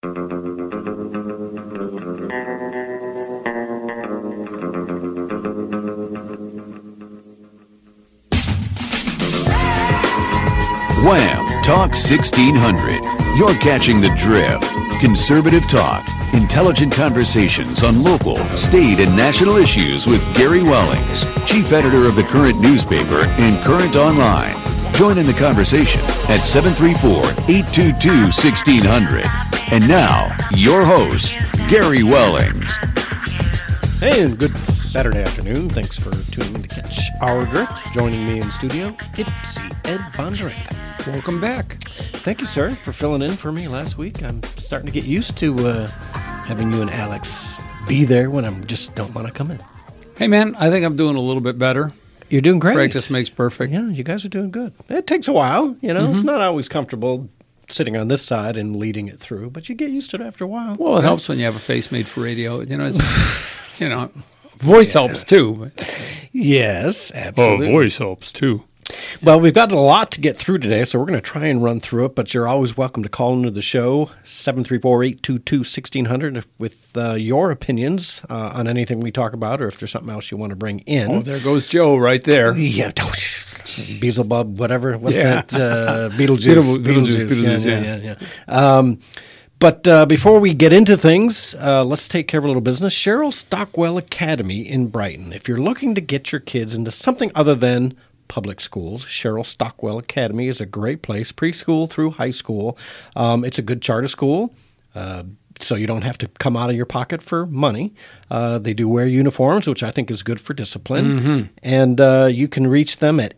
Wham! Talk 1600. You're catching the drift. Conservative talk. Intelligent conversations on local, state, and national issues with Gary Wellings, chief editor of the Current newspaper and Current Online. Join in the conversation at 734-822-1600. And now, your host, Gary Wellings. Hey, and good Saturday afternoon. Thanks for tuning in to catch our drift. Joining me in the studio, Ipsy Ed Bondurant. Welcome back. Thank you, sir, for filling in for me last week. I'm starting to get used to having you and Alex be there when I just don't want to come in. Hey, man, I think I'm doing a little bit better. You're doing great. Practice makes perfect. Yeah, you guys are doing good. It takes a while, you know. It's not always comfortable sitting on this side and leading it through, but you get used to it after a while. Well, it helps when you have a face made for radio. You know, it's just, voice helps too. Yes, absolutely. Voice helps too. Well, we've got a lot to get through today, so we're going to try and run through it, but you're always welcome to call into the show, 734-822-1600, with your opinions on anything we talk about, or if there's something else you want to bring in. Oh, there goes Joe right there. Yeah. Beelzebub, whatever. What's that? Beetlejuice. Beetlejuice. Yeah. But before we get into things, let's take care of a little business. Cheryl Stockwell Academy in Brighton. If you're looking to get your kids into something other than public schools, Cheryl Stockwell Academy is a great place, preschool through high school. It's a good charter school, so you don't have to come out of your pocket for money. They do wear uniforms, which I think is good for discipline. And you can reach them at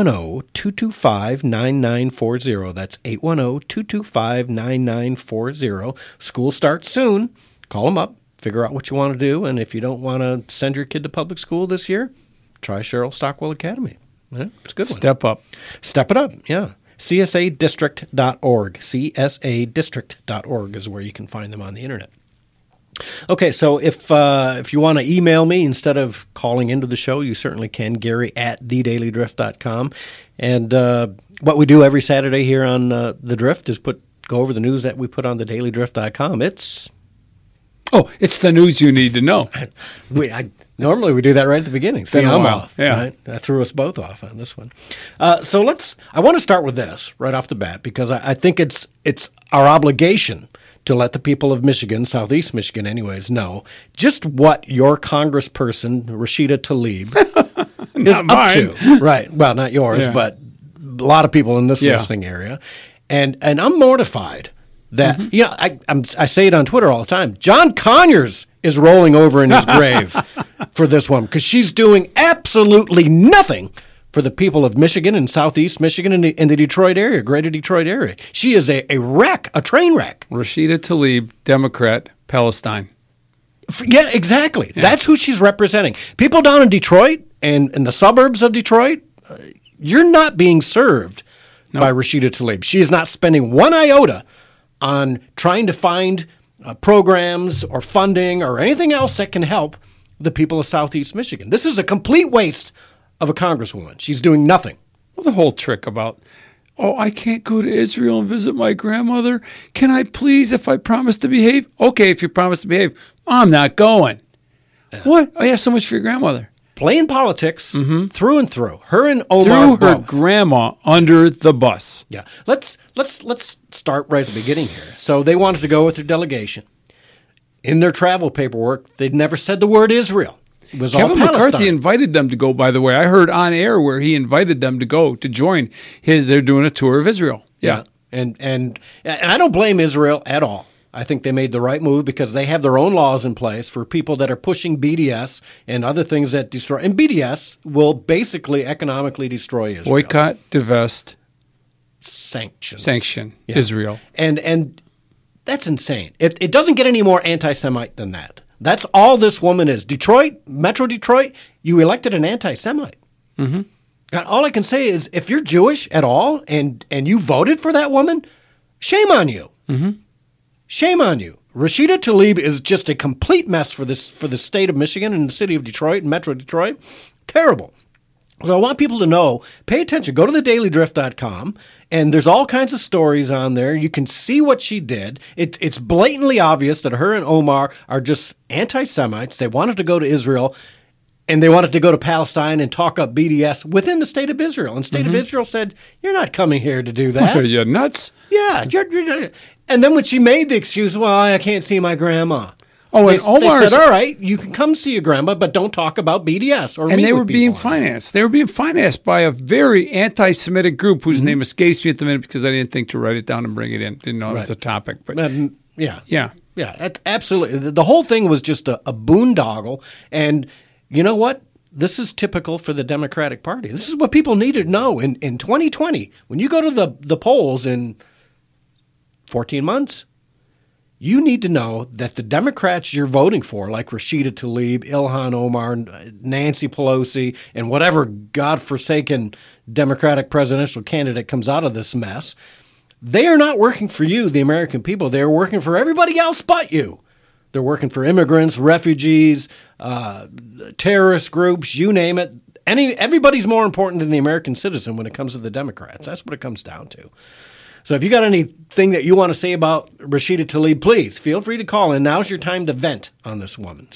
810-225-9940. That's 810-225-9940. School starts soon. Call them up, figure out what you want to do, and if you don't want to send your kid to public school this year, try Cheryl Stockwell Academy. Yeah, it's a good one. Step up. Step it up, yeah. CSAdistrict.org. CSAdistrict.org is where you can find them on the internet. Okay, so if you want to email me instead of calling into the show, you certainly can, Gary@thedailydrift.com. And what we do every Saturday here on The Drift is go over the news that we put on thedailydrift.com. It's the news you need to know. Normally we do that right at the beginning. See, I'm off. Yeah. Right? That threw us both off on this one. So I want to start with this right off the bat because I think it's our obligation to let the people of Michigan, Southeast Michigan anyways, know just what your congressperson, Rashida Tlaib, is up to. Right. Well, not yours, but a lot of people in this listening area. And I'm mortified that, I say it on Twitter all the time, John Conyers is rolling over in his grave for this woman because she's doing absolutely nothing for the people of Michigan and Southeast Michigan in the Detroit area, greater Detroit area. She is a wreck, a train wreck. Rashida Tlaib, Democrat, Palestine. Yeah, exactly. Yeah. That's who she's representing. People down in Detroit and in the suburbs of Detroit, you're not being served by Rashida Tlaib. She is not spending one iota on trying to find programs or funding or anything else that can help the people of Southeast Michigan. This is a complete waste of a congresswoman. She's doing nothing. Well, the whole trick about, I can't go to Israel and visit my grandmother. Can I please, if I promise to behave? Okay, if you promise to behave, I'm not going. What? Oh, yeah, so much for your grandmother. Playing politics through and through. Her and Omar threw her grandma under the bus. Yeah. Let's start right at the beginning here. So they wanted to go with their delegation. In their travel paperwork, they'd never said the word Israel. It was Kevin all Palestine. McCarthy invited them to go, by the way. I heard on air where he invited them to go to join they're doing a tour of Israel. Yeah. And I don't blame Israel at all. I think they made the right move because they have their own laws in place for people that are pushing BDS and other things that destroy. And BDS will basically economically destroy Israel. Boycott, divest, sanction Israel. And that's insane. It doesn't get any more anti-Semite than that. That's all this woman is. Detroit, Metro Detroit, you elected an anti-Semite. Mm-hmm. And all I can say is if you're Jewish at all and you voted for that woman, shame on you. Mm-hmm. Shame on you. Rashida Tlaib is just a complete mess for the state of Michigan and the city of Detroit and Metro Detroit. Terrible. So I want people to know, pay attention. Go to thedailydrift.com, and there's all kinds of stories on there. You can see what she did. It's blatantly obvious that her and Omar are just anti-Semites. They wanted to go to Israel, and they wanted to go to Palestine and talk up BDS within the state of Israel. And the state of Israel said, you're not coming here to do that. Are you nuts? Yeah. And then when she made the excuse, well, I can't see my grandma. Oh, and they said, all right, you can come see your grandma, but don't talk about BDS or. And they were being people. financed. They were being financed by a very anti-Semitic group whose name escapes me at the minute because I didn't think to write it down and bring it in. Didn't know it was a topic. But yeah, absolutely. The whole thing was just a boondoggle. And you know what? This is typical for the Democratic Party. This is what people need to know in 2020. When you go to the polls in 14 months, you need to know that the Democrats you're voting for, like Rashida Tlaib, Ilhan Omar, Nancy Pelosi, and whatever godforsaken Democratic presidential candidate comes out of this mess, they are not working for you, the American people. They're working for everybody else but you. They're working for immigrants, refugees, terrorist groups, you name it. Everybody's more important than the American citizen when it comes to the Democrats. That's what it comes down to. So if you got anything that you want to say about Rashida Tlaib, please feel free to call in. Now's your time to vent on this woman.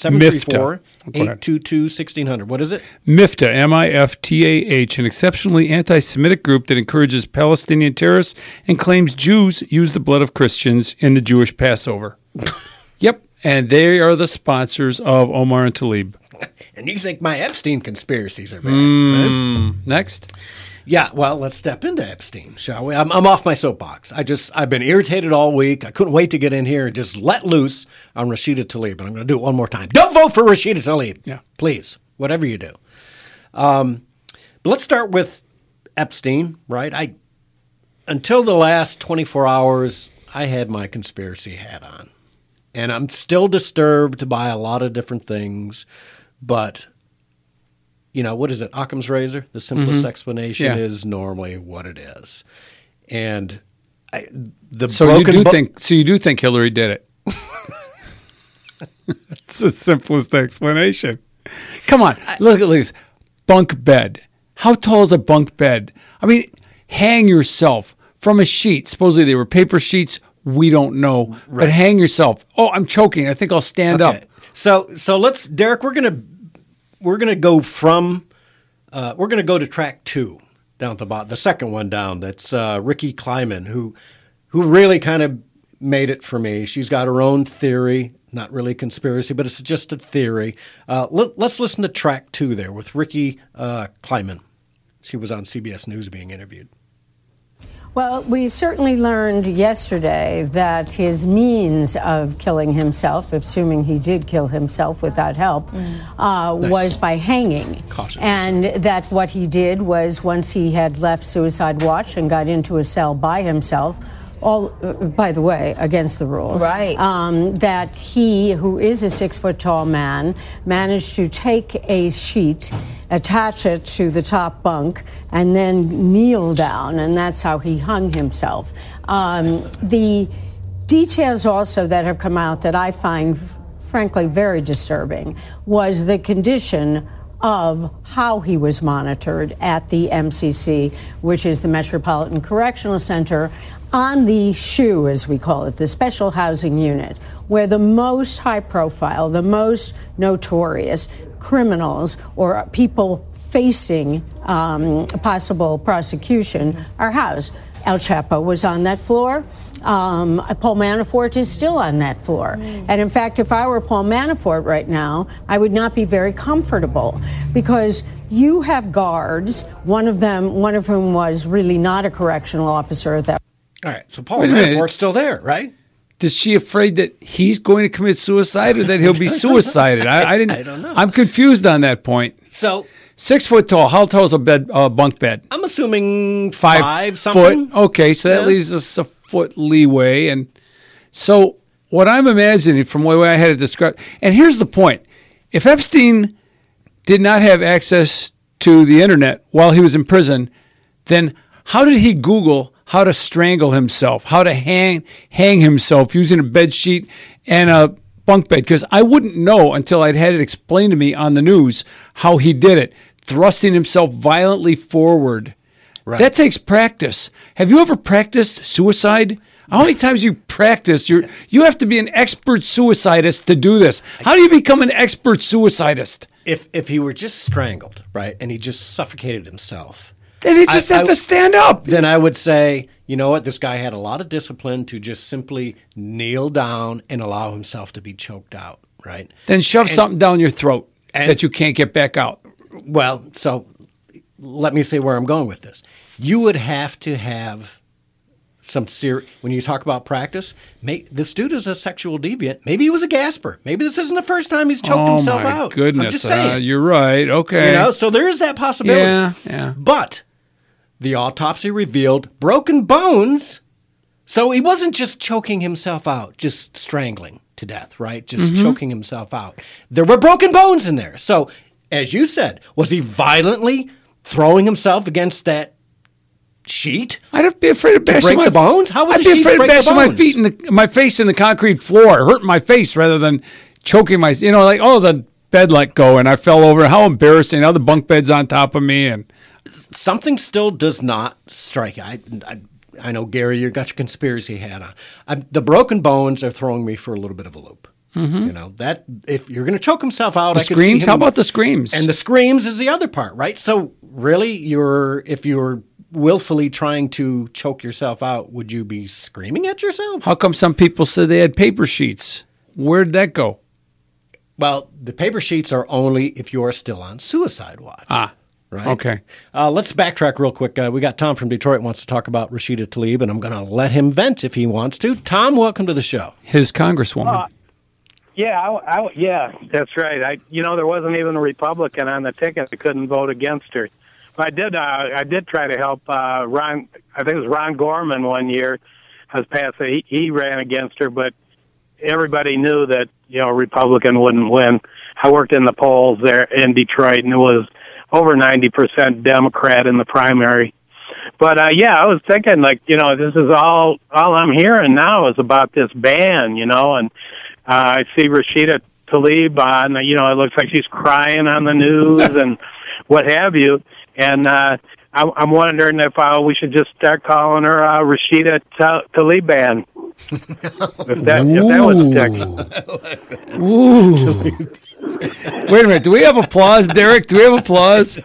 734-822-1600. What is it? MIFTA, M-I-F-T-A-H, an exceptionally anti-Semitic group that encourages Palestinian terrorists and claims Jews use the blood of Christians in the Jewish Passover. Yep, and they are the sponsors of Omar and Tlaib. And you think my Epstein conspiracies are bad, right? Next. Yeah, well, let's step into Epstein, shall we? I'm off my soapbox. I've been irritated all week. I couldn't wait to get in here and just let loose on Rashida Tlaib. But I'm going to do it one more time. Don't vote for Rashida Tlaib. Yeah. Please, whatever you do. But let's start with Epstein, right? Until the last 24 hours, I had my conspiracy hat on. And I'm still disturbed by a lot of different things, but... You know, what is it? Occam's razor? The simplest explanation is normally what it is. And So you do think Hillary did it? That's the simplest explanation. Come on, look at this bunk bed. How tall is a bunk bed? I mean, hang yourself from a sheet. Supposedly they were paper sheets. We don't know, but hang yourself. Oh, I'm choking. I think I'll stand up. So let's, Derek. We're gonna go from we're gonna go to track 2 down at the bottom, the second one down. That's Ricky Kleiman, who really kind of made it for me. She's got her own theory, not really conspiracy, but it's just a theory. Let's listen to track 2 there with Ricky Kleiman. She was on CBS News being interviewed. Well, we certainly learned yesterday that his means of killing himself, assuming he did kill himself without help, was by hanging. And that what he did was, once he had left Suicide Watch and got into a cell by himself, all, by the way, against the rules. Right. That he, who is a 6-foot-tall man, managed to take a sheet, attach it to the top bunk, and then kneel down, and that's how he hung himself. The details also that have come out that I find, frankly, very disturbing was the condition of how he was monitored at the MCC, which is the Metropolitan Correctional Center, on the SHU, as we call it, the Special Housing Unit, where the most high profile, the most notorious criminals or people facing possible prosecution are housed. El Chapo was on that floor. Paul Manafort is still on that floor. And in fact, if I were Paul Manafort right now, I would not be very comfortable, because you have guards, one of whom was really not a correctional officer at that. All right, so Paul Manafort's still there, right? Is she afraid that he's going to commit suicide or that he'll be suicided? I don't know. I'm confused on that point. So 6 foot tall. How tall is a bunk bed? I'm assuming 5 something. Foot. Okay, so that leaves us a foot leeway. And so what I'm imagining from the way I had it described, and here's the point. If Epstein did not have access to the internet while he was in prison, then how did he Google how to strangle himself, how to hang himself using a bed sheet and a bunk bed? Because I wouldn't know until I'd had it explained to me on the news how he did it. thrusting himself violently forward. Right. That takes practice. Have you ever practiced suicide? How many times you practice? You have to be an expert suicidist to do this. How do you become an expert suicidist? If he were just strangled, right, and he just suffocated himself, Then he just have to stand up. then I would say, you know what, this guy had a lot of discipline to just simply kneel down and allow himself to be choked out, right? Then shove something down your throat and- that you can't get back out. Well, so let me say where I'm going with this. You would have to have some when you talk about practice, this dude is a sexual deviant. Maybe he was a gasper. Maybe this isn't the first time he's choked himself out. Oh, my goodness. I'm just saying. You're right. Okay. You know, so there is that possibility. Yeah. But the autopsy revealed broken bones. So he wasn't just choking himself out, just strangling to death, right? Just choking himself out. There were broken bones in there. So, as you said, was he violently throwing himself against that sheet? I'd be afraid of bashing break the bones? How would I'd the be sheets afraid of break the bashing my bones? feet in my face in the concrete floor, hurting my face rather than choking my. Like the bed let go and I fell over. How embarrassing! Now the bunk bed's on top of me and. Something still does not strike. I know, Gary, you got your conspiracy hat on. The broken bones are throwing me for a little bit of a loop. Mm-hmm. You know, that if you're going to choke himself out, The I could screams? see him, How about the screams? And the screams is the other part, right? So really, if you're willfully trying to choke yourself out, would you be screaming at yourself? How come some people said they had paper sheets? Where'd that go? Well, the paper sheets are only if you are still on suicide watch. Right. Okay. Let's backtrack real quick. We got Tom from Detroit wants to talk about Rashida Tlaib, and I'm going to let him vent if he wants to. Tom, welcome to the show. His congresswoman. Yeah, that's right. There wasn't even a Republican on the ticket that couldn't vote against her. But I did try to help Ron. I think it was Ron Gorman one year has passed. He ran against her, but everybody knew that a Republican wouldn't win. I worked in the polls there in Detroit, and it was over 90% Democrat in the primary. But I was thinking, this is all I'm hearing now is about this ban, and I see Rashida Tlaib on, it looks like she's crying on the news and what have you. And I'm wondering if we should just start calling her Rashida Taliban. if that would stick. Ooh. Wait a minute. Do we have applause, Derek? Do we have applause?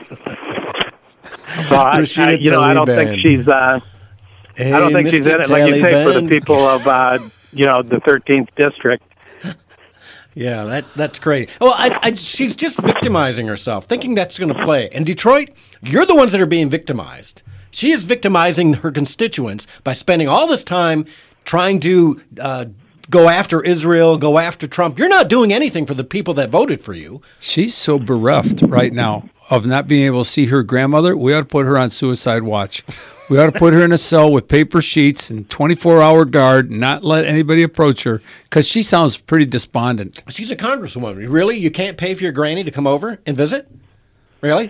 I don't think she's. I don't think she's in it, like you say, for the people of the 13th district. Yeah, that's great. Well, she's just victimizing herself, thinking that's going to play. And Detroit, you're the ones that are being victimized. She is victimizing her constituents by spending all this time trying to go after Israel, go after Trump. You're not doing anything for the people that voted for you. She's so bereft right now of not being able to see her grandmother. We ought to put her on suicide watch. We ought to put her in a cell with paper sheets and 24-hour guard, not let anybody approach her, because she sounds pretty despondent. She's a congresswoman. Really? You can't pay for your granny to come over and visit? Really?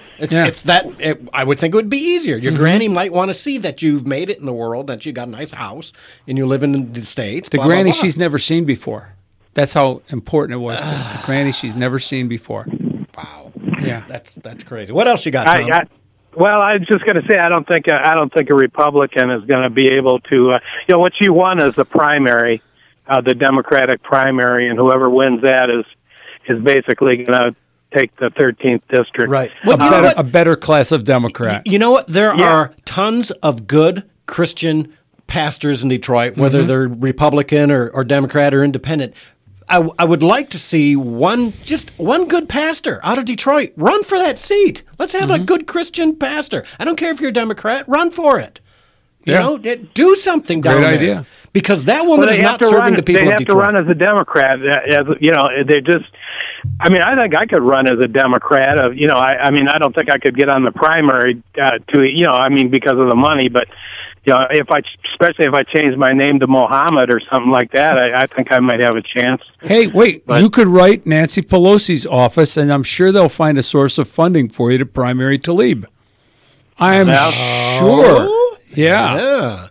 I would think it would be easier. Your granny might want to see that you've made it in the world, that you got a nice house, and you live in the States. The blah, granny blah, blah. she's never seen before. That's how important it was to the granny she's never seen before. Wow. Yeah. That's crazy. What else you got, Tom? I was just going to say I don't think a Republican is going to be able to. What you want is the primary, the Democratic primary, and whoever wins that is basically going to take the 13th district. Right. A better class of Democrat. You know what? There are tons of good Christian pastors in Detroit, whether they're Republican or Democrat or independent. I would like to see one good pastor out of Detroit run for that seat. Let's have a good Christian pastor. I don't care if you're a Democrat, run for it. You know, do something down there. Great idea. Because that woman is not serving the people of Detroit. They have to run as a Democrat. They're just. I mean, I think I could run as a Democrat. I don't think I could get on the primary because of the money, but. Especially if I change my name to Mohammed or something like that, I think I might have a chance. Hey, wait, you could write Nancy Pelosi's office, and I'm sure they'll find a source of funding for you to primary Tlaib. I'm sure. Yeah.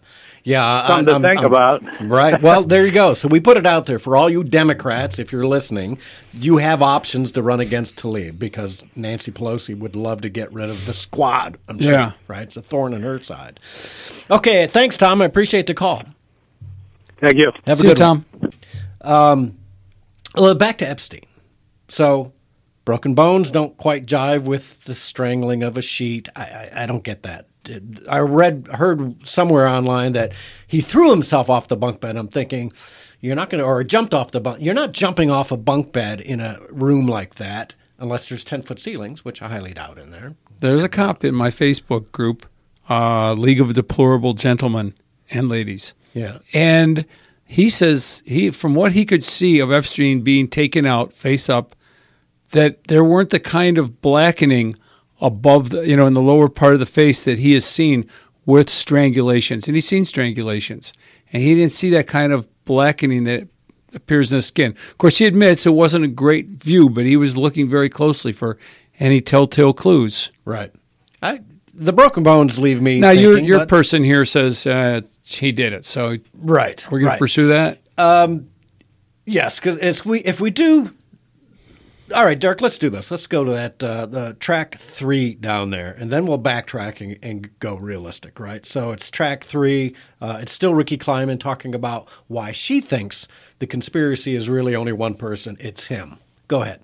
Yeah, Something to think about. Right. Well, there you go. So we put it out there for all you Democrats, if you're listening, you have options to run against Tlaib because Nancy Pelosi would love to get rid of the squad, I'm sure. Yeah. Right? It's a thorn in her side. Okay, thanks, Tom. I appreciate the call. Thank you. Have See a you, good Tom. one. Well, back to Epstein. So broken bones don't quite jive with the strangling of a sheet. I don't get that. I heard somewhere online that he threw himself off the bunk bed. I'm thinking, you're not going to, or jumped off the bunk. You're not jumping off a bunk bed in a room like that unless there's 10-foot ceilings, which I highly doubt in there. There's a cop in my Facebook group, League of Deplorable Gentlemen and Ladies. Yeah. And he says, from what he could see of Epstein being taken out face up, that there weren't the kind of blackening above the, in the lower part of the face that he has seen with strangulations. And he's seen strangulations. And he didn't see that kind of blackening that appears in the skin. Of course, he admits it wasn't a great view, but he was looking very closely for any telltale clues. Right. The broken bones leave me Now, thinking, your person here says he did it. So right. we're going to pursue that? Yes, because if we do. All right, Derek, let's do this. Let's go to that the track 3 down there, and then we'll backtrack and go realistic, right? So it's track 3. It's still Ricky Kleiman talking about why she thinks the conspiracy is really only one person. It's him. Go ahead.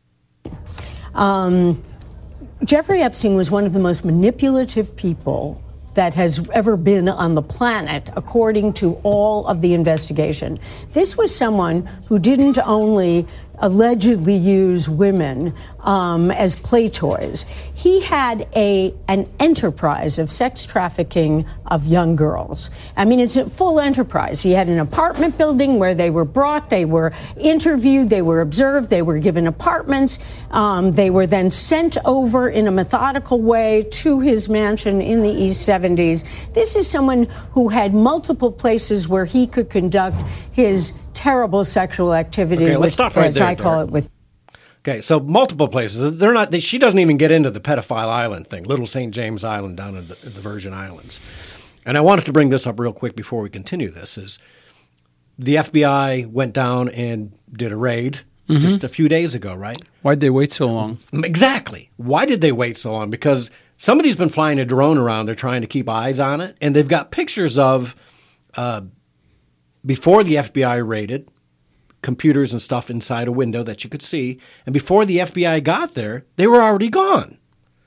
Jeffrey Epstein was one of the most manipulative people that has ever been on the planet, according to all of the investigation. This was someone who didn't only allegedly use women as play toys. He had an enterprise of sex trafficking of young girls. I mean, it's a full enterprise. He had an apartment building where they were brought, they were interviewed, they were observed, they were given apartments. They were then sent over in a methodical way to his mansion in the East 70s. This is someone who had multiple places where he could conduct his terrible sexual activity, okay, let's stop right as there, I call it, with. Okay, so multiple places. They're not. She doesn't even get into the pedophile island thing, Little St. James Island down in the Virgin Islands. And I wanted to bring this up real quick before we continue this. Is the FBI went down and did a raid just a few days ago, right? Why'd they wait so long? Exactly. Why did they wait so long? Because somebody's been flying a drone around. They're trying to keep eyes on it, and they've got pictures of before the FBI raided, computers and stuff inside a window that you could see. And before the FBI got there, they were already gone.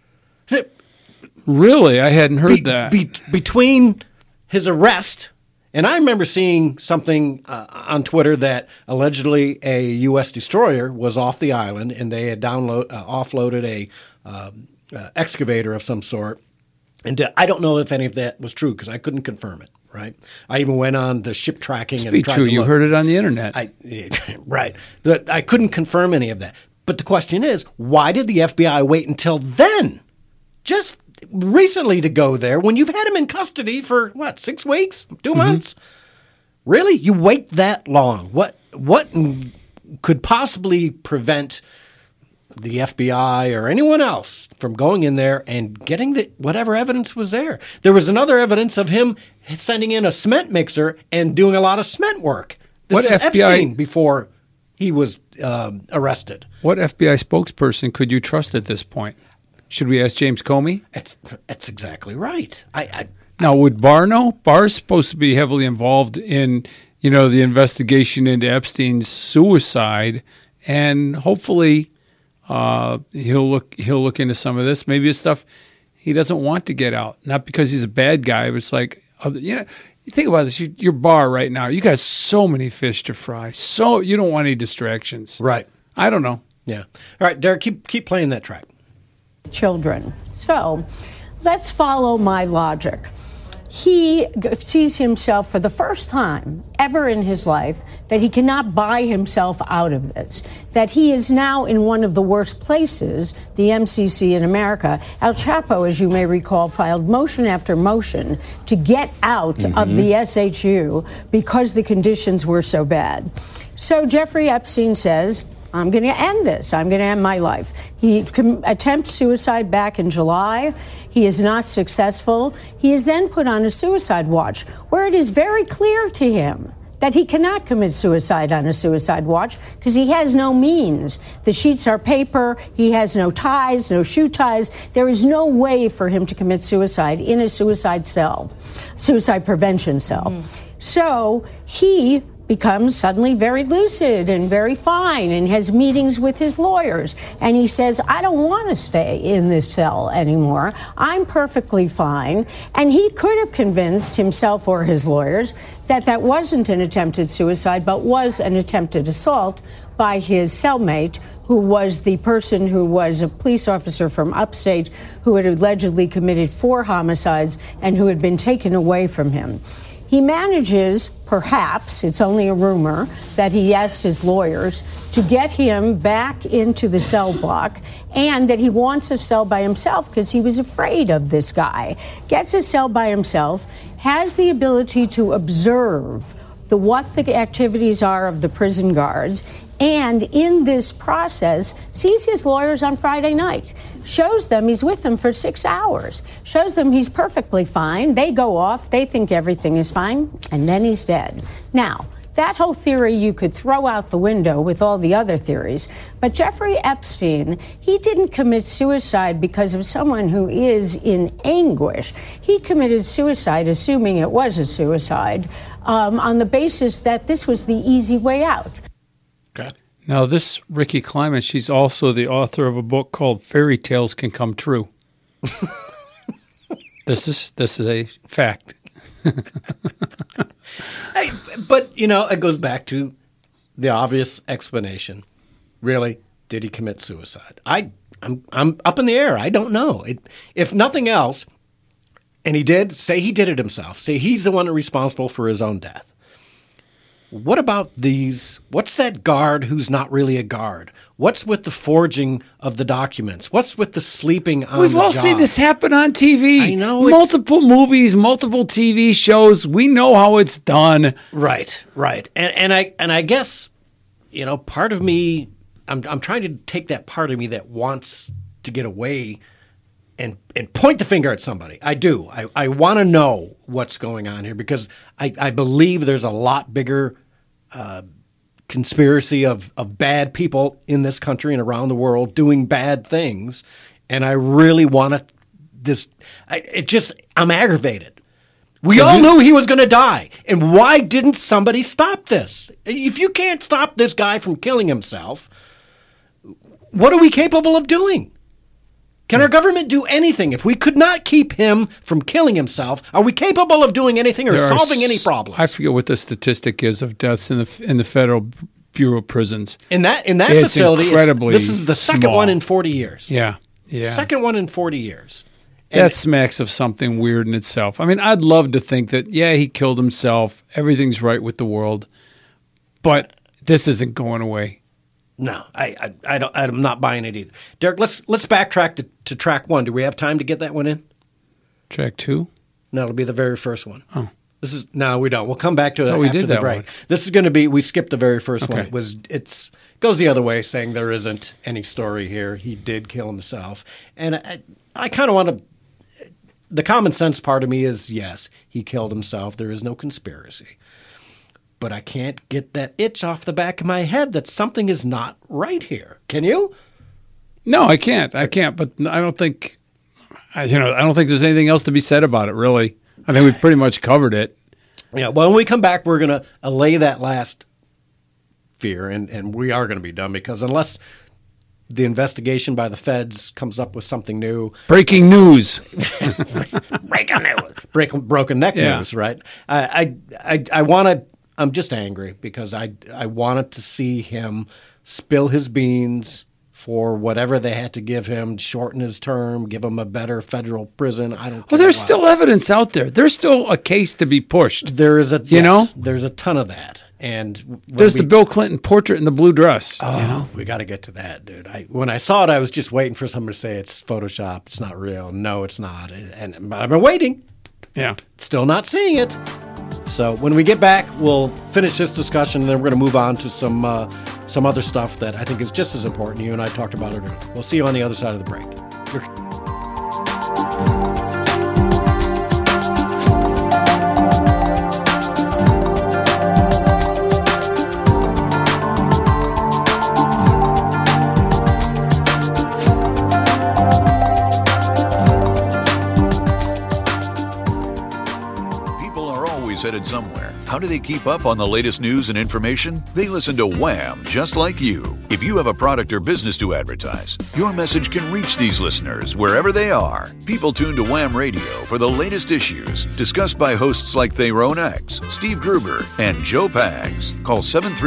Really? I hadn't heard that. Between his arrest, and I remember seeing something on Twitter that allegedly a U.S. destroyer was off the island and they had offloaded a excavator of some sort. And I don't know if any of that was true because I couldn't confirm it. Right. I even went on the ship tracking and tried true. to You look. heard it on the internet. Right. I couldn't confirm any of that. But the question is, why did the FBI wait until then? Just recently to go there when you've had him in custody for, 6 weeks? 2 months? Really? You wait that long? What could possibly prevent the FBI or anyone else from going in there and getting whatever evidence was there? There was another evidence of him sending in a cement mixer and doing a lot of cement work. This is Epstein before he was arrested. What FBI spokesperson could you trust at this point? Should we ask James Comey? That's exactly right. Now, would Barr know? Barr's supposed to be heavily involved in, the investigation into Epstein's suicide, and hopefully he'll look into some of this. Maybe it's stuff he doesn't want to get out. Not because he's a bad guy, but it's like, you think about this. You're Barr right now. You got so many fish to fry. So you don't want any distractions. Right. I don't know. Yeah. All right, Derek, keep playing that track. Children. So let's follow my logic. He sees himself for the first time ever in his life that he cannot buy himself out of this, that he is now in one of the worst places, the MCC in America. El Chapo, as you may recall, filed motion after motion to get out of the SHU because the conditions were so bad. So Jeffrey Epstein says, I'm going to end this. I'm going to end my life. He attempts suicide back in July. He is not successful. He is then put on a suicide watch, where it is very clear to him that he cannot commit suicide on a suicide watch because he has no means. The sheets are paper. He has no ties, no shoe ties. There is no way for him to commit suicide in a suicide prevention cell. So he becomes suddenly very lucid and very fine and has meetings with his lawyers. And he says, I don't want to stay in this cell anymore. I'm perfectly fine. And he could have convinced himself or his lawyers that that wasn't an attempted suicide, but was an attempted assault by his cellmate, who was the person who was a police officer from upstate who had allegedly committed 4 homicides and who had been taken away from him. He manages, perhaps, it's only a rumor, that he asked his lawyers to get him back into the cell block and that he wants a cell by himself because he was afraid of this guy. Gets a cell by himself, has the ability to observe what the activities are of the prison guards, and in this process sees his lawyers on Friday night, shows them he's with them for 6 hours, shows them he's perfectly fine. They go off, they think everything is fine, and then he's dead. Now, that whole theory you could throw out the window with all the other theories, but Jeffrey Epstein, he didn't commit suicide because of someone who is in anguish. He committed suicide, assuming it was a suicide, on the basis that this was the easy way out. Okay. Now, this Ricky Kleiman, she's also the author of a book called Fairy Tales Can Come True. This is a fact. Hey, but, it goes back to the obvious explanation. Really, did he commit suicide? I'm up in the air. I don't know. If nothing else, and he did, say he did it himself. Say he's the one responsible for his own death. What about these? What's that guard who's not really a guard? What's with the forging of the documents? What's with the sleeping on We've the all job? seen this happen on TV. I know. Multiple movies, multiple TV shows. We know how it's done. Right. And I guess, part of me, I'm trying to take that part of me that wants to get away and point the finger at somebody. I do. I want to know what's going on here because I believe there's a lot bigger conspiracy of bad people in this country and around the world doing bad things. And I really want to I'm aggravated. We all knew he was going to die. And why didn't somebody stop this? If you can't stop this guy from killing himself, what are we capable of doing? Can our government do anything? If we could not keep him from killing himself, are we capable of doing anything or solving any problems? I forget what the statistic is of deaths in the Federal Bureau of Prisons. In that it's facility, incredibly this is the second small. one in 40 years. Yeah. Second one in 40 years. And that smacks of something weird in itself. I mean, I'd love to think that, he killed himself. Everything's right with the world. But this isn't going away. No, I'm not buying it either. Derek, let's backtrack to track 1. Do we have time to get that one in? Track 2? No, it'll be the very first one. Oh. No, we don't. We'll come back to that we after did the that break. one. This is going to be, we skipped the very first one. Okay. It goes the other way, saying there isn't any story here. He did kill himself. And I kind of want to, the common sense part of me is, yes, he killed himself. There is no conspiracy. But I can't get that itch off the back of my head that something is not right here. Can you? No, I can't. But I don't think, I don't think there's anything else to be said about it, really. I think we've pretty much covered it. Yeah, well, when we come back, we're going to allay that last fear, and we are going to be done because unless the investigation by the feds comes up with something new. Breaking news. Broken neck news, right? I want to, I'm just angry because I wanted to see him spill his beans for whatever they had to give him, shorten his term, give him a better federal prison. I don't. Well, there's still evidence out there. There's still a case to be pushed. There is there's a ton of that, and there's the Bill Clinton portrait in the blue dress. Oh, we got to get to that, dude. When I saw it, I was just waiting for someone to say it's Photoshop. It's not real. No, it's not. But I've been waiting. Yeah, still not seeing it. So when we get back, we'll finish this discussion, and then we're going to move on to some other stuff that I think is just as important. You and I talked about it earlier. We'll see you on the other side of the break. somewhere. How do they keep up on the latest news and information? They listen to Wham just like you. If you have a product or business to advertise, your message can reach these listeners wherever they are. People tune to Wham Radio for the latest issues discussed by hosts like Tharon X, Steve Gruber, and Joe Pags. Call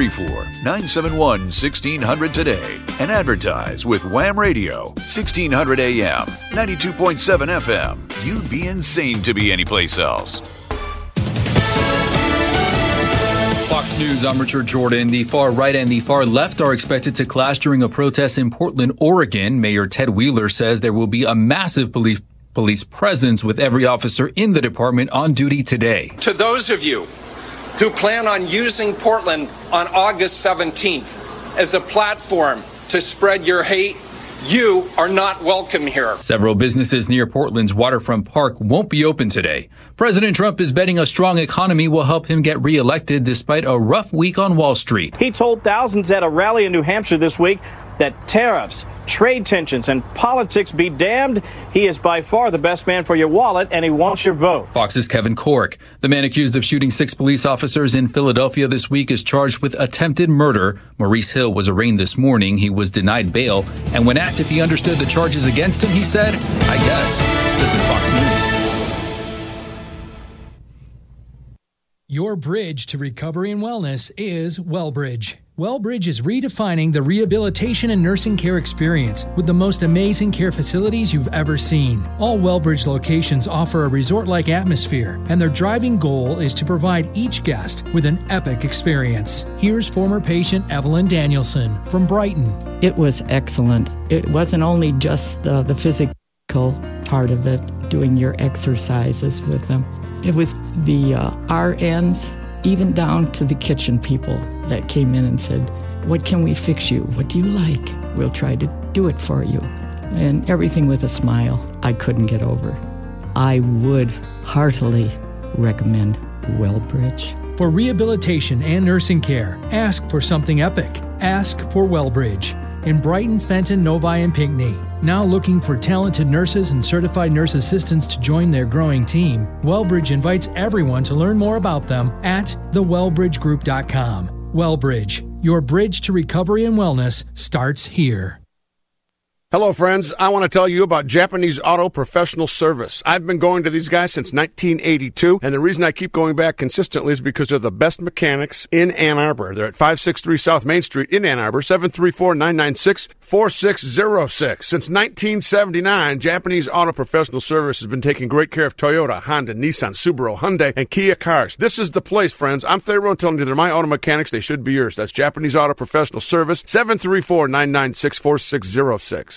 734-971-1600 today and advertise with Wham Radio, 1600 AM, 92.7 FM. You'd be insane to be anyplace else. Fox News, I'm Richard Jordan. The far right and the far left are expected to clash during a protest in Portland, Oregon. Mayor Ted Wheeler says there will be a massive police presence with every officer in the department on duty today. To those of you who plan on using Portland on August 17th as a platform to spread your hate, you are not welcome here. Several businesses near Portland's waterfront park won't be open today. President Trump is betting a strong economy will help him get reelected despite a rough week on Wall Street. He told thousands at a rally in New Hampshire this week that tariffs, trade tensions, and politics be damned. He is by far the best man for your wallet, and he wants your vote. Fox's Kevin Corke. The man accused of shooting 6 police officers in Philadelphia this week is charged with attempted murder. Maurice Hill was arraigned this morning. He was denied bail, and when asked if he understood the charges against him, he said, "I guess." This is Fox News. Your bridge to recovery and wellness is WellBridge. WellBridge is redefining the rehabilitation and nursing care experience with the most amazing care facilities you've ever seen. All WellBridge locations offer a resort-like atmosphere, and their driving goal is to provide each guest with an epic experience. Here's former patient Evelyn Danielson from Brighton. It was excellent. It wasn't only just the physical part of it, doing your exercises with them. It was the RNs, even down to the kitchen people that came in and said, "What can we fix you? What do you like? We'll try to do it for you." And everything with a smile. I couldn't get over. I would heartily recommend WellBridge. For rehabilitation and nursing care, ask for something epic. Ask for WellBridge. In Brighton, Fenton, Novi, and Pinckney. Now looking for talented nurses and certified nurse assistants to join their growing team, WellBridge invites everyone to learn more about them at thewellbridgegroup.com. WellBridge, your bridge to recovery and wellness starts here. Hello, friends. I want to tell you about Japanese Auto Professional Service. I've been going to these guys since 1982, and the reason I keep going back consistently is because they're the best mechanics in Ann Arbor. They're at 563 South Main Street in Ann Arbor, 734-996-4606. Since 1979, Japanese Auto Professional Service has been taking great care of Toyota, Honda, Nissan, Subaru, Hyundai, and Kia cars. This is the place, friends. I'm Theron telling you they're my auto mechanics. They should be yours. That's Japanese Auto Professional Service, 734-996-4606.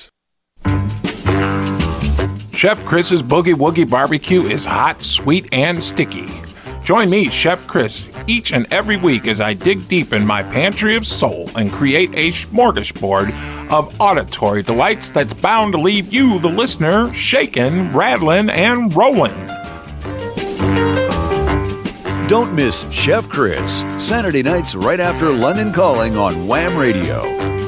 Chef Chris's Boogie Woogie Barbecue is hot, sweet, and sticky. Join me, Chef Chris, each and every week as I dig deep in my pantry of soul and create a smorgasbord of auditory delights that's bound to leave you, the listener, shaking, rattling, and rolling. Don't miss Chef Chris, Saturday nights right after London Calling on Wham Radio.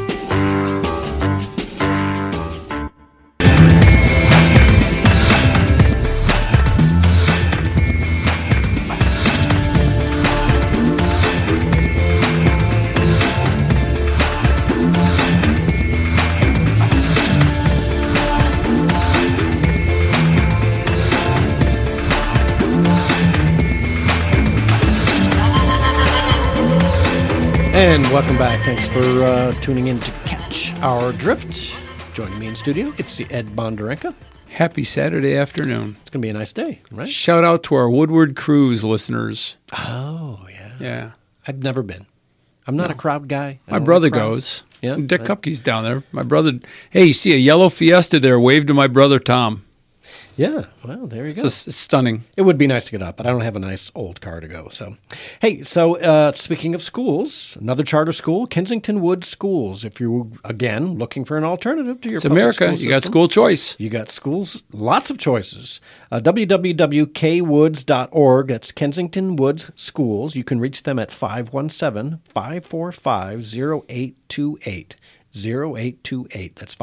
And welcome back. Thanks for tuning in to Catch Our Drift. Joining me in studio, it's the Ed Bondarenka. Happy Saturday afternoon. It's going to be a nice day, right? Shout out to our Woodward Cruise listeners. Oh, yeah. Yeah. I've never been. I'm not a crowd guy. My brother goes. Yeah. Dick Kupke's down there. My brother, hey, you see a yellow Fiesta there, wave to my brother Tom. Yeah, well, there you go. It's stunning. It would be nice to get up, but I don't have a nice old car to go. So, hey, speaking of schools, another charter school, Kensington Woods Schools. If you're, again, looking for an alternative to your It's public America. school You system, got school choice. You got schools, lots of choices. www.kwoods.org. That's Kensington Woods Schools. You can reach them at 517-545-0828. 0828. That's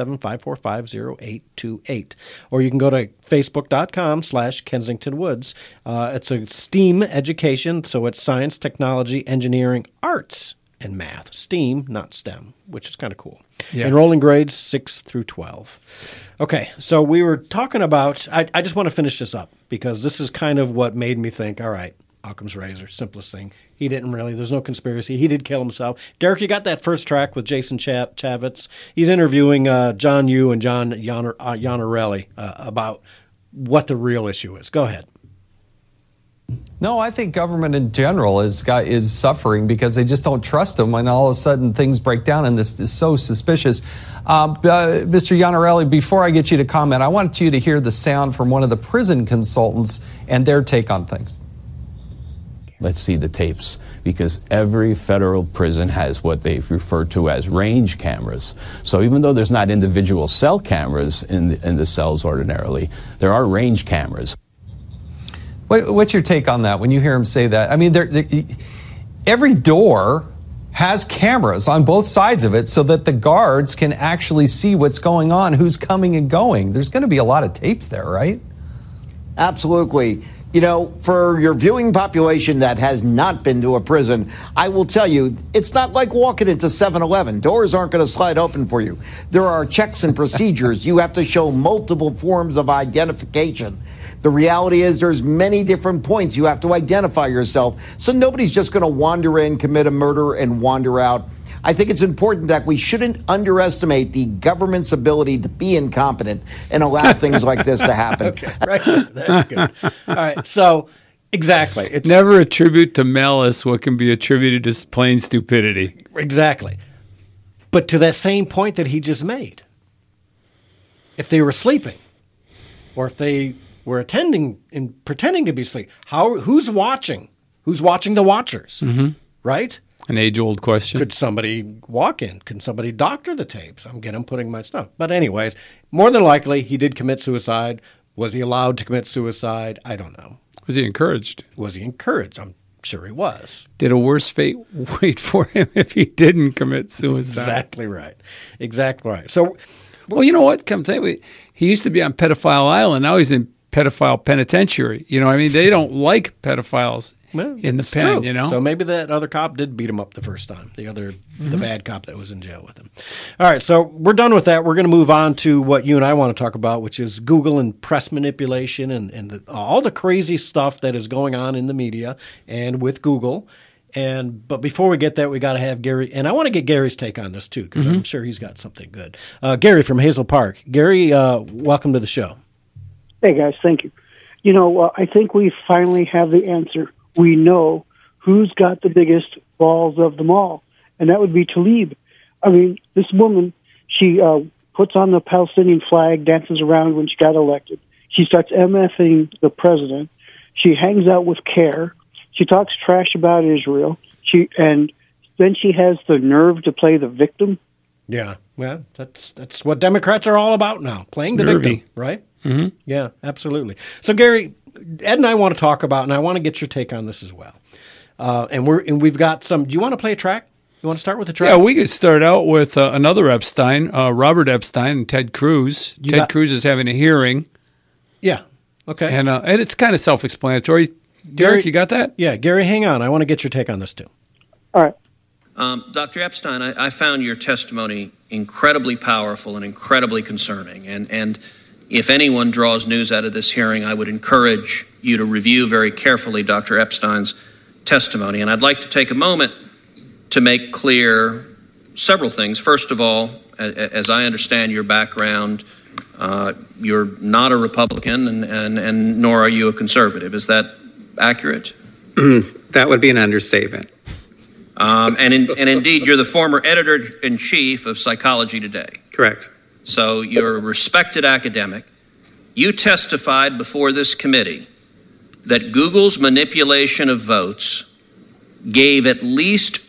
517-545-0828. Or you can go to facebook.com/Kensington Woods. It's a STEAM education, so it's science, technology, engineering, arts, and math. STEAM, not STEM, which is kind of cool. Yeah. Enrolling grades 6 through 12. Okay, so we were talking about, I just want to finish this up because this is kind of what made me think, all right, Occam's razor, simplest thing. He didn't really, there's no conspiracy. He did kill himself. Derek, you got that first track with Jason Chavitz. He's interviewing John Yoo and John Iannarelli about what the real issue is. Go ahead. No, I think government in general is suffering because they just don't trust them when all of a sudden things break down, and this is so suspicious. Mr. Iannarelli, before I get you to comment, I want you to hear the sound from one of the prison consultants and their take on things. Let's see the tapes, because every federal prison has what they've referred to as range cameras. So even though there's not individual cell cameras in the cells ordinarily, there are range cameras. What's your take on that when you hear him say that? I mean, every door has cameras on both sides of it so that the guards can actually see what's going on, who's coming and going. There's going to be a lot of tapes there, right? Absolutely. You know, for your viewing population that has not been to a prison, I will tell you, it's not like walking into 7-Eleven. Doors aren't going to slide open for you. There are checks and procedures. You have to show multiple forms of identification. The reality is there's many different points you have to identify yourself. So nobody's just going to wander in, commit a murder, and wander out. I think it's important that we shouldn't underestimate the government's ability to be incompetent and allow things like this to happen. Okay, right. That's good. All right. So, exactly. It's never attribute to malice what can be attributed to plain stupidity. Exactly. But to that same point that he just made, if they were sleeping or if they were attending and pretending to be asleep, who's watching? Who's watching the watchers? Mm-hmm. Right? An age-old question. Could somebody walk in? Can somebody doctor the tapes? I'm putting my stuff. But anyways, more than likely, he did commit suicide. Was he allowed to commit suicide? I don't know. Was he encouraged? Was he encouraged? I'm sure he was. Did a worse fate wait for him if he didn't commit suicide? Exactly right. Exactly right. So, well, you know what? Come think of it. He used to be on Pedophile Island. Now he's in pedophile penitentiary. You know what I mean? They don't like pedophiles in the pen, true. you know? So maybe that other cop did beat him up the first time, the bad cop that was in jail with him. All right, so we're done with that. We're going to move on to what you and I want to talk about, which is Google and press manipulation and all the crazy stuff that is going on in the media and with Google. But before we get there, we got to have Gary, and I want to get Gary's take on this too, because I'm sure he's got something good. Gary from Hazel Park. Gary, welcome to the show. Hey, guys, thank you. You know, I think we finally have the answer. We know who's got the biggest balls of them all, and that would be Tlaib. I mean, this woman, she puts on the Palestinian flag, dances around when she got elected. She starts MFing the president. She hangs out with CARE. She talks trash about Israel. And then she has the nerve to play the victim. Yeah, well, that's what Democrats are all about now, playing the victim, right? Mm-hmm. Yeah, absolutely. So, Gary, Ed and I want to talk about, and I want to get your take on this as well. And we've got some. Do you want to play a track? You want to start with a track? Yeah, we could start out with another Epstein, Robert Epstein and Ted Cruz. Cruz is having a hearing. Yeah. Okay. And it's kind of self-explanatory. Derek, you got that? Yeah, Gary, hang on. I want to get your take on this too. All right. Dr. Epstein, I found your testimony incredibly powerful and incredibly concerning. And if anyone draws news out of this hearing, I would encourage you to review very carefully Dr. Epstein's testimony. And I'd like to take a moment to make clear several things. First of all, as I understand your background, you're not a Republican and nor are you a conservative. Is that accurate? That would be an understatement. And indeed, you're the former editor-in-chief of Psychology Today. Correct. So you're a respected academic. You testified before this committee that Google's manipulation of votes gave at least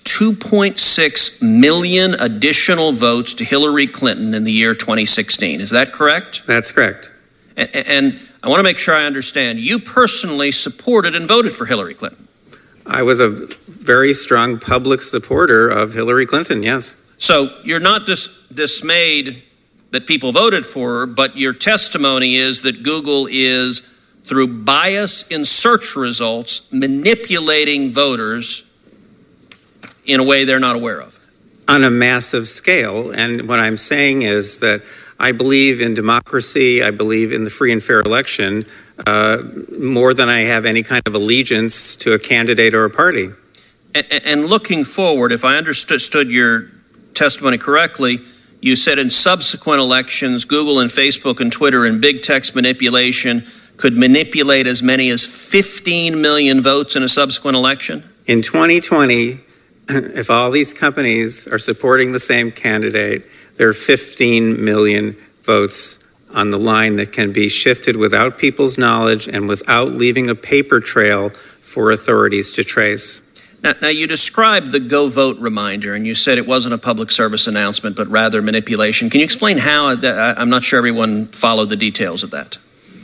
2.6 million additional votes to Hillary Clinton in the year 2016. Is that correct? That's correct. And I want to make sure I understand. You personally supported and voted for Hillary Clinton. I was a very strong public supporter of Hillary Clinton, yes. So you're not dismayed that people voted for her, but your testimony is that Google is, through bias in search results, manipulating voters in a way they're not aware of. On a massive scale. And what I'm saying is that I believe in democracy. I believe in the free and fair election more than I have any kind of allegiance to a candidate or a party. And looking forward, if I understood your testimony correctly, you said in subsequent elections, Google and Facebook and Twitter and big text manipulation could manipulate as many as 15 million votes in a subsequent election? In 2020, if all these companies are supporting the same candidate, there are 15 million votes on the line that can be shifted without people's knowledge and without leaving a paper trail for authorities to trace. Now, you described the Go Vote reminder, and you said it wasn't a public service announcement, but rather manipulation. Can you explain how? I'm not sure everyone followed the details of that.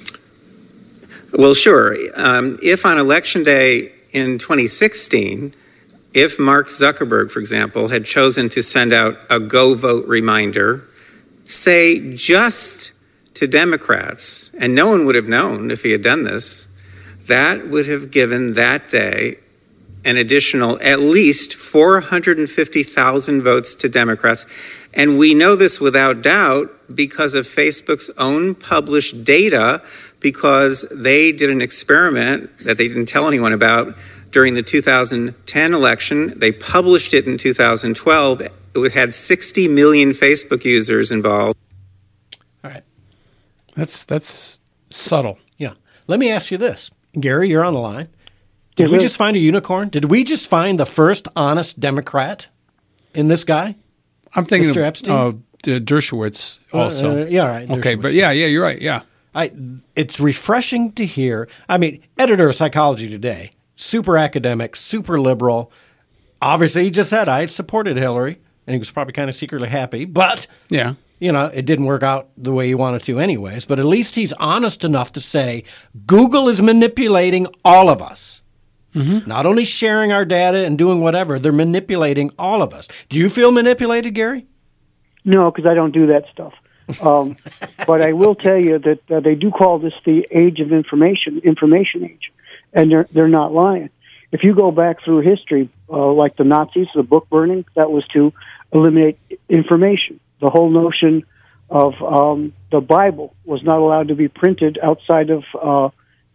Well, sure. If on Election Day in 2016, if Mark Zuckerberg, for example, had chosen to send out a Go Vote reminder, say just to Democrats, and no one would have known if he had done this, that would have given that day an additional at least 450,000 votes to Democrats. And we know this without doubt because of Facebook's own published data, because they did an experiment that they didn't tell anyone about during the 2010 election. They published it in 2012. It had 60 million Facebook users involved. All right. That's subtle. Yeah. Let me ask you this. Gary, you're on the line. Did we just find a unicorn? Did we just find the first honest Democrat in this guy? I'm thinking Mr. Epstein? Dershowitz also. Yeah, right. Okay, Dershowitz. but yeah, you're right. Yeah. It's refreshing to hear. I mean, editor of Psychology Today, super academic, super liberal. Obviously, he just said, I supported Hillary, and he was probably kind of secretly happy. But, yeah, it didn't work out the way he wanted to anyways. But at least he's honest enough to say, Google is manipulating all of us. Mm-hmm. Not only sharing our data and doing whatever, they're manipulating all of us. Do you feel manipulated, Gary? No, because I don't do that stuff. But I will tell you that they do call this the age of information age, and they're not lying. If you go back through history, like the Nazis, the book burning, that was to eliminate information. The whole notion of the Bible was not allowed to be printed outside of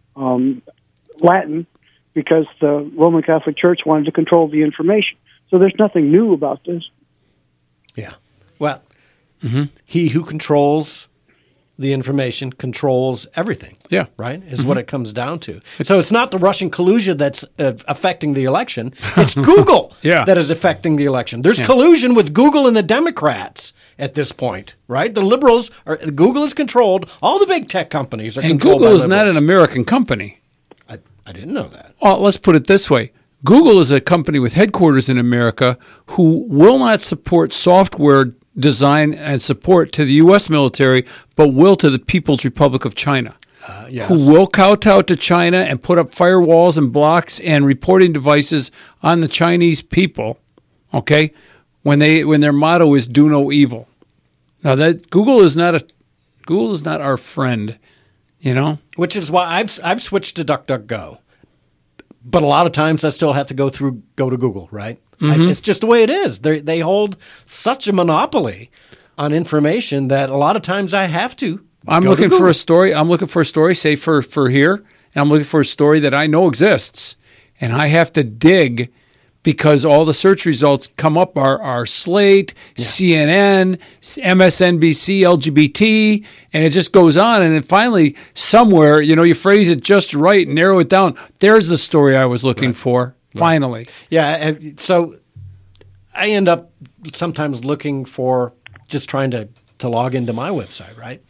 Latin because the Roman Catholic Church wanted to control the information. So there's nothing new about this. Yeah. Well, he who controls the information controls everything. Yeah. Right? Is what it comes down to. So it's not the Russian collusion that's affecting the election. It's Google that is affecting the election. There's collusion with Google and the Democrats at this point, right? The liberals Google is controlled. All the big tech companies are controlled by Google is liberals. not an American company. I didn't know that. Oh, let's put it this way. Google is a company with headquarters in America who will not support software design and support to the U.S. military, but will to the People's Republic of China, who will kowtow to China and put up firewalls and blocks and reporting devices on the Chinese people, okay, when their motto is do no evil. Now, that Google is not our friend, Which is why I've switched to DuckDuckGo. But a lot of times I still have to go to Google, right? It's just the way it is. They hold such a monopoly on information that a lot of times I have to. I'm looking for a story. I'm looking for a story, say for here, and I'm looking for a story that I know exists, and I have to dig because all the search results come up are Slate, CNN, MSNBC, LGBT, and it just goes on. And then finally, somewhere, you phrase it just right, narrow it down. There's the story I was looking for. Finally. Yeah, so I end up sometimes looking for just trying to log into my website, right?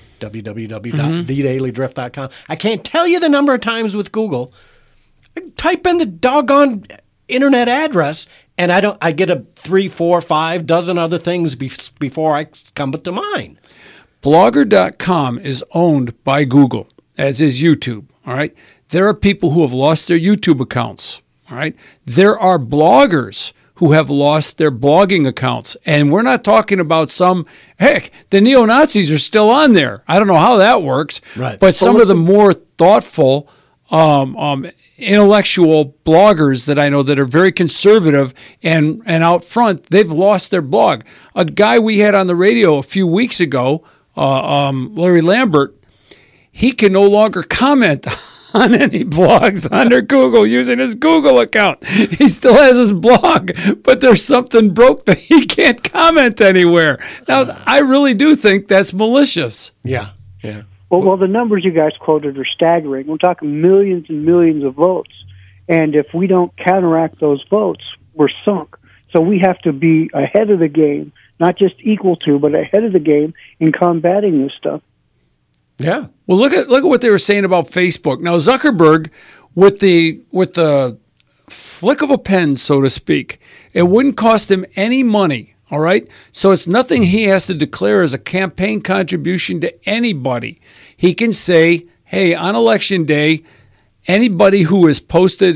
www.thedailydrift.com. I can't tell you the number of times with Google. I type in the doggone internet address, and I get a 3, 4, 5 dozen other things before I come to mine. Blogger.com is owned by Google, as is YouTube, all right? There are people who have lost their YouTube accounts. All right. There are bloggers who have lost their blogging accounts. And we're not talking about heck, the neo-Nazis are still on there. I don't know how that works. Right. But some of the more thoughtful, intellectual bloggers that I know that are very conservative and out front, they've lost their blog. A guy we had on the radio a few weeks ago, Larry Lambert, he can no longer comment on any blogs under Google using his Google account. He still has his blog, but there's something broke that he can't comment anywhere. Now, I really do think that's malicious. Yeah. Well, the numbers you guys quoted are staggering. We're talking millions and millions of votes. And if we don't counteract those votes, we're sunk. So we have to be ahead of the game, not just equal to, but ahead of the game in combating this stuff. Yeah. Well, look at what they were saying about Facebook. Now, Zuckerberg, with the flick of a pen, so to speak, it wouldn't cost him any money. All right. So it's nothing he has to declare as a campaign contribution to anybody. He can say, hey, on election day, anybody who has posted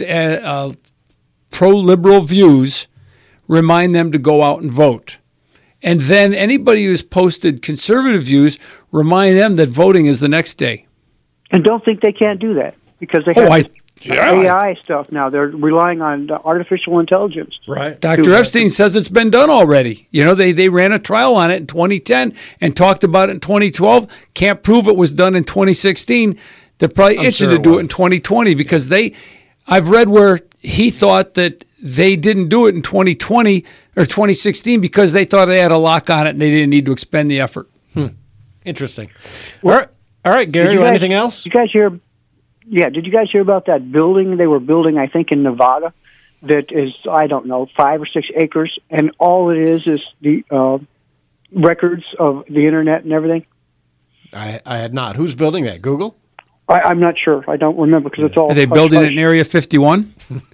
pro-liberal views, remind them to go out and vote. And then anybody who's posted conservative views, remind them that voting is the next day. And don't think they can't do that because they have AI stuff now. They're relying on artificial intelligence. Right. Dr. Epstein says it's been done already. You know, they ran a trial on it in 2010 and talked about it in 2012. Can't prove it was done in 2016. They're probably itching to do it in 2020 because I've read where he thought that they didn't do it in 2020 or 2016 because they thought they had a lock on it and they didn't need to expend the effort. Interesting. All right, Gary, anything else? Did you guys hear? Yeah, did you guys hear about that building they were building, I think, in Nevada that is, 5 or 6 acres, and all it is the records of the Internet and everything? I had not. Who's building that? Google? I'm not sure. I don't remember because it's all... Are they building it in Area 51?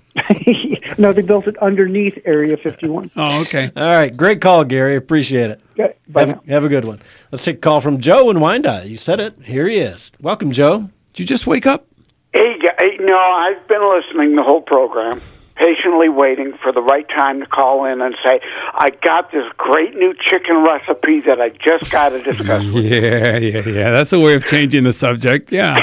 No, they built it underneath Area 51. Oh, okay. All right. Great call, Gary. Appreciate it. Okay, have a good one. Let's take a call from Joe in Wyandotte. You said it. Here he is. Welcome, Joe. Did you just wake up? Hey, no, I've been listening the whole program, patiently waiting for the right time to call in and say, I got this great new chicken recipe that I just got to discuss with you. Yeah. That's a way of changing the subject. Yeah.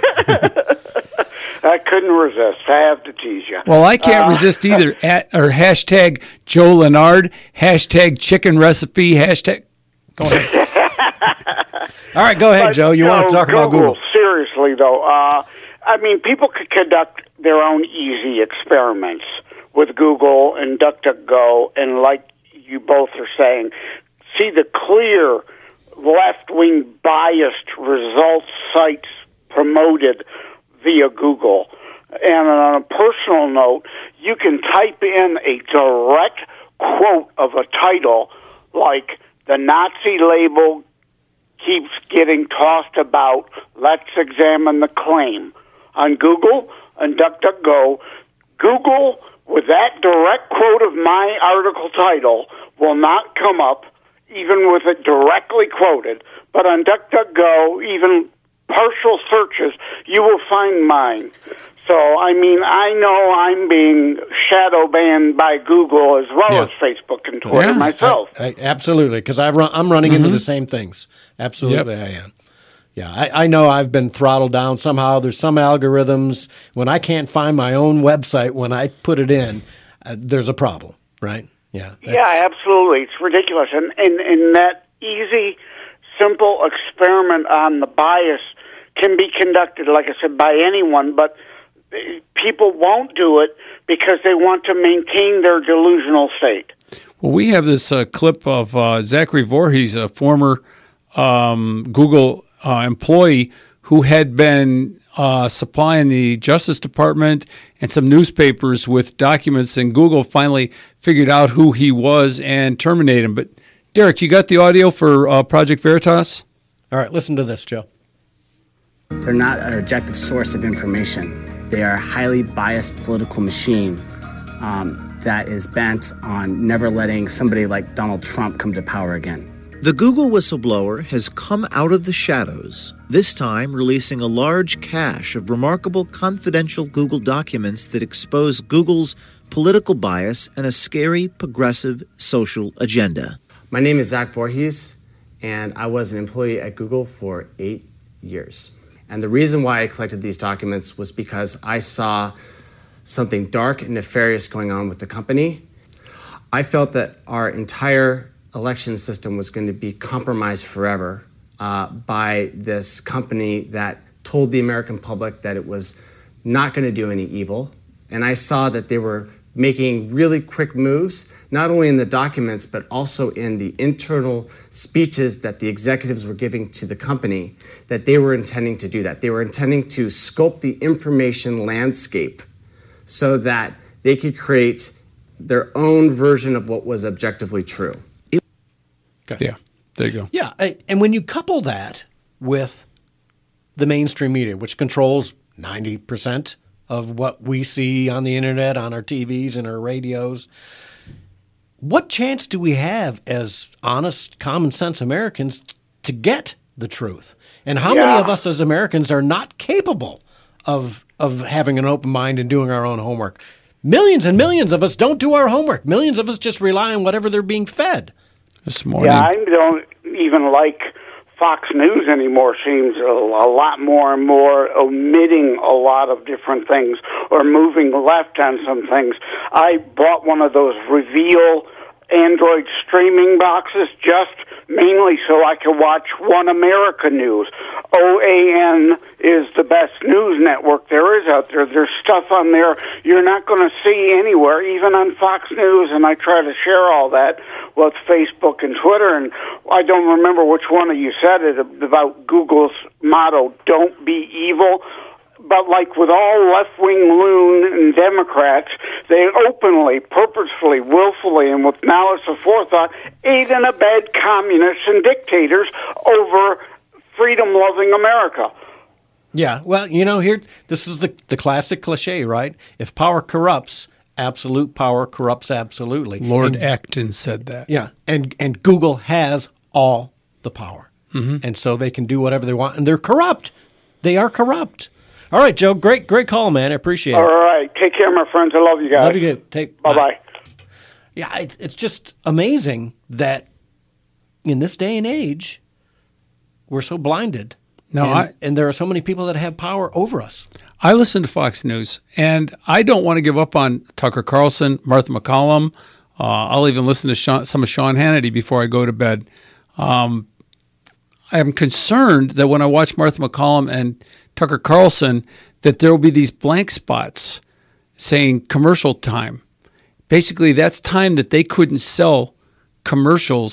I couldn't resist. I have to tease you. Well, I can't resist either. Or hashtag Joe Lenard, hashtag chicken recipe, hashtag... Go ahead. All right, go ahead, Joe. You want to talk about Google? Seriously, though, people could conduct their own easy experiments with Google and DuckDuckGo, and like you both are saying, see the clear left-wing biased results sites promoted via Google. And on a personal note, you can type in a direct quote of a title like the Nazi label keeps getting tossed about, let's examine the claim. On Google and DuckDuckGo, Google, with that direct quote of my article title, will not come up, even with it directly quoted. But on DuckDuckGo, even partial searches, you will find mine. So, I know I'm being shadow banned by Google as well as Facebook and Twitter myself. Absolutely, because I'm running into the same things. Absolutely, I am. Yeah, I know I've been throttled down somehow. There's some algorithms. When I can't find my own website, when I put it in, there's a problem, right? Yeah. Yeah, absolutely. It's ridiculous. And that easy, simple experiment on the bias can be conducted, like I said, by anyone, but people won't do it because they want to maintain their delusional state. Well, we have this clip of Zachary Voorhees, a former Google employee who had been supplying the Justice Department and some newspapers with documents, and Google finally figured out who he was and terminated him. But, Derek, you got the audio for Project Veritas? All right, listen to this, Joe. They're not an objective source of information. They are a highly biased political machine that is bent on never letting somebody like Donald Trump come to power again. The Google whistleblower has come out of the shadows, this time releasing a large cache of remarkable confidential Google documents that expose Google's political bias and a scary progressive social agenda. My name is Zach Voorhees, and I was an employee at Google for 8 years. And the reason why I collected these documents was because I saw something dark and nefarious going on with the company. I felt that our entire election system was going to be compromised forever by this company that told the American public that it was not going to do any evil. And I saw that they were making really quick moves, not only in the documents, but also in the internal speeches that the executives were giving to the company, that they were intending to do that. They were intending to sculpt the information landscape so that they could create their own version of what was objectively true. Okay. Yeah, there you go. Yeah, and when you couple that with the mainstream media, which controls 90% of what we see on the internet, on our TVs and our radios, what chance do we have as honest, common sense Americans to get the truth? And how many of us as Americans are not capable of having an open mind and doing our own homework? Millions and millions of us don't do our homework. Millions of us just rely on whatever they're being fed. This morning. Yeah, I don't even like Fox News anymore. Seems a lot more and more omitting a lot of different things or moving left on some things. I bought one of those Reveal Android streaming boxes just mainly so I could watch One America News. OAN is the best news network there is out there. There's stuff on there you're not going to see anywhere, even on Fox News, and I try to share all that with Facebook and Twitter, and I don't remember which one of you said it about Google's motto, don't be evil. But like with all left-wing loon and Democrats, they openly, purposefully, willfully, and with malice aforethought aid and abet communists and dictators over freedom-loving America. Yeah, well, here, this is the classic cliche, right? If power corrupts, absolute power corrupts absolutely. Lord Acton said that. Yeah, and Google has all the power. Mm-hmm. And so they can do whatever they want, and they're corrupt. They are corrupt. All right, Joe, great call, man. I appreciate it. All right, take care, my friends. I love you guys. Love you. Bye-bye. Yeah, it's just amazing that in this day and age, we're so blinded. And there are so many people that have power over us. I listen to Fox News, and I don't want to give up on Tucker Carlson, Martha McCallum. I'll even listen to some of Sean Hannity before I go to bed. I am concerned that when I watch Martha McCallum and Tucker Carlson, that there will be these blank spots saying commercial time. Basically, that's time that they couldn't sell commercial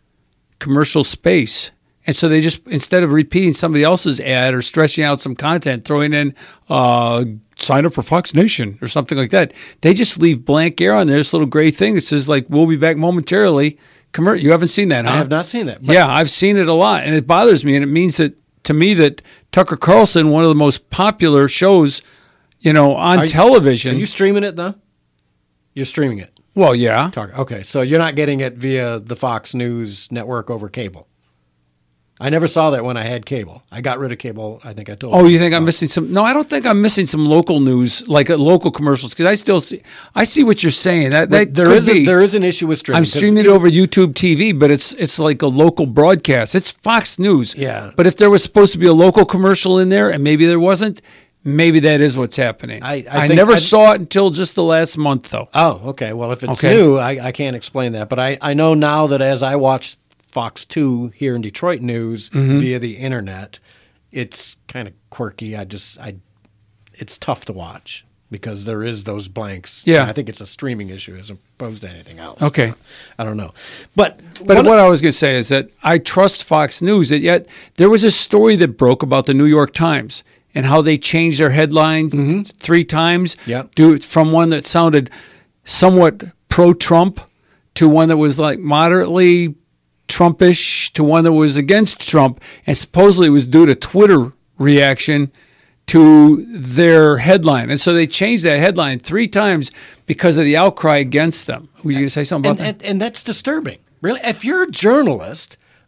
space. And so they just, instead of repeating somebody else's ad or stretching out some content, throwing in sign up for Fox Nation or something like that, they just leave blank air on there, this little gray thing that says, like, we'll be back momentarily. You haven't seen that, huh? I have not seen that. Yeah, I've seen it a lot, and it bothers me, and it means that, to me, that Tucker Carlson, one of the most popular shows, on television. Are you streaming it, though? You're streaming it? Well, yeah. Okay, so you're not getting it via the Fox News network over cable. I never saw that when I had cable. I got rid of cable, I think I told you. Oh, you think I'm missing some? No, I don't think I'm missing some local news, like local commercials, because I see what you're saying. There is an issue with streaming. I'm streaming it over YouTube TV, but it's like a local broadcast. It's Fox News. Yeah. But if there was supposed to be a local commercial in there, and maybe there wasn't, maybe that is what's happening. I never saw it until just the last month, though. Oh, okay. Well, if it's new, I can't explain that. But I know now that as I watch Fox 2 here in Detroit News via the internet, it's kind of quirky. It's tough to watch because there is those blanks. Yeah. And I think it's a streaming issue as opposed to anything else. Okay. I don't know. But what I was going to say is that I trust Fox News, and yet there was a story that broke about the New York Times and how they changed their headlines 3 times. Yep. From one that sounded somewhat pro-Trump to one that was like moderately Trumpish to one that was against Trump, and supposedly it was due to Twitter reaction to their headline. And so they changed that headline 3 times because of the outcry against them. Were you going to say something about that? And that's disturbing. Really, if you're a journalist,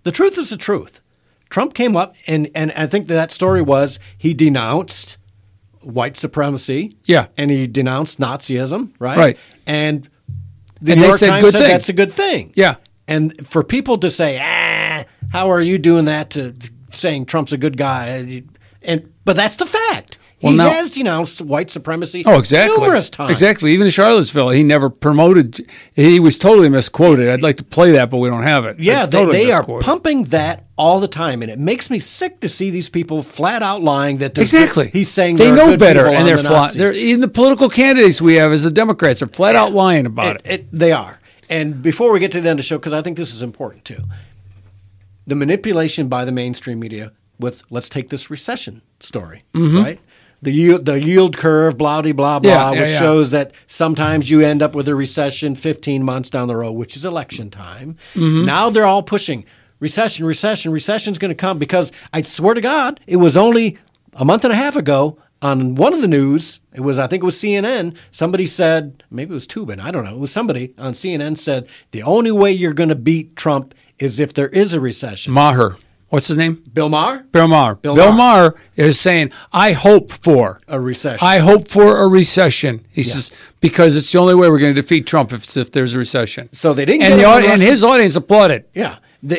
The truth is the truth. Trump came up, and I think that story was he denounced white supremacy. Yeah. And he denounced Nazism, right? Right. And the And New they York said Times good said thing. that's a good thing. Yeah. And for people to say, how are you doing that to saying Trump's a good guy? But that's the fact. Well, he now- has denounced white supremacy exactly. numerous times. Exactly. Even in Charlottesville, he never promoted. He was totally misquoted. I'd like to play that, but we don't have it. Yeah, Totally they are misquoted. pumping that all the time, and it makes me sick to see these people flat out lying that they're Exactly. He's saying they there are know good better, people and on they're the flat. Nazis. They're even the political candidates we have as the Democrats are flat out lying about it. They are. And before we get to the end of the show, because I think this is important too, the manipulation by the mainstream media with let's take this recession story, Mhm. right? The yield curve, blah, blah, blah, Yeah, which yeah. shows that sometimes you end up with a recession 15 months down the road, which is election time. Mhm. Now they're all pushing recession's going to come because I swear to God, it was only a month and a half ago on one of the news, I think it was CNN, somebody said, maybe it was Tubin, I don't know, it was somebody on CNN said, the only way you're going to beat Trump is if there is a recession. Maher. What's his name? Bill Maher? Bill Maher. Bill Bill Maher is saying, I hope for a recession. I hope for a recession. He says, because it's the only way we're going to defeat Trump if there's a recession. So they didn't and get him on and his audience applauded. Yeah.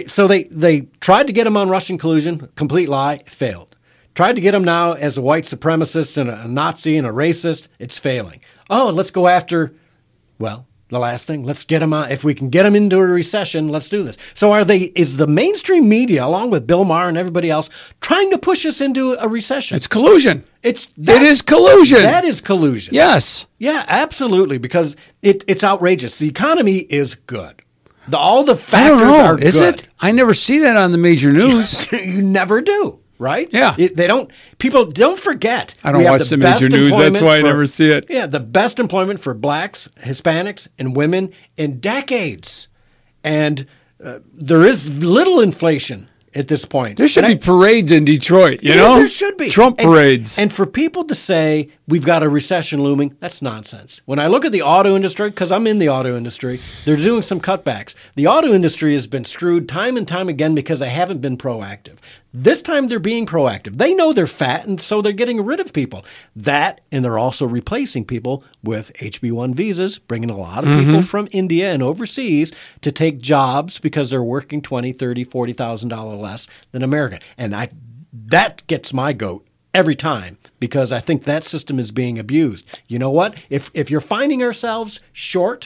They tried to get him on Russian collusion, complete lie, failed. Tried to get him now as a white supremacist and a Nazi and a racist, it's failing. Oh, let's go after, well, the last thing, let's get him if we can get him into a recession, let's do this. So is the mainstream media, along with Bill Maher and everybody else, trying to push us into a recession? It's collusion. It is collusion. That is collusion. Yes. Yeah, absolutely, because it's outrageous. The economy is good. All the I factors don't know. are Is good. it? I never see that on the major news. You never do, right? Yeah. They don't. People don't forget. I don't we have watch the major best news. That's employment why I never see it. Yeah, the best employment for blacks, Hispanics, and women in decades, and there is little inflation at this point. There should be parades in Detroit, you Yeah, know? there should be. Trump parades. And for people to say we've got a recession looming, that's nonsense. When I look at the auto industry, because I'm in the auto industry, they're doing some cutbacks. The auto industry has been screwed time and time again because they haven't been proactive. This time they're being proactive. They know they're fat, and so they're getting rid of people. That, and they're also replacing people with HB1 visas, bringing a lot of people from India and overseas to take jobs because they're working $20,000, $30,000, $40,000 less than America. And that gets my goat every time because I think that system is being abused. You know what? If you're finding ourselves short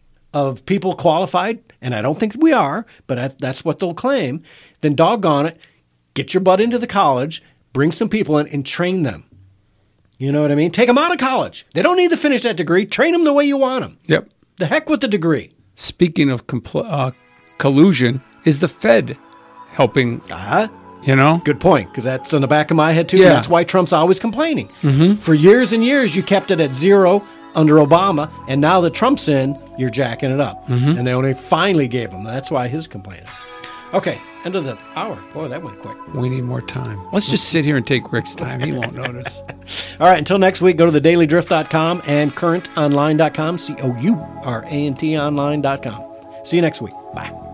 of people qualified, and I don't think we are, but that's what they'll claim, then doggone it, get your butt into the college, bring some people in, and train them. You know what I mean? Take them out of college. They don't need to finish that degree. Train them the way you want them. Yep. The heck with the degree. Speaking of collusion, is the Fed helping? You know? Good point, because that's in the back of my head, too. Yeah. That's why Trump's always complaining. Mhm. For years and years, you kept it at zero under Obama, and now that Trump's in, you're jacking it up. Mhm. And they only finally gave him. That's why his complaining. Okay, end of the hour. Boy, that went quick. We need more time. Let's just sit here and take Rick's time. He won't notice. All right, until next week, go to thedailydrift.com and currentonline.com, COURANT online.com. See you next week. Bye.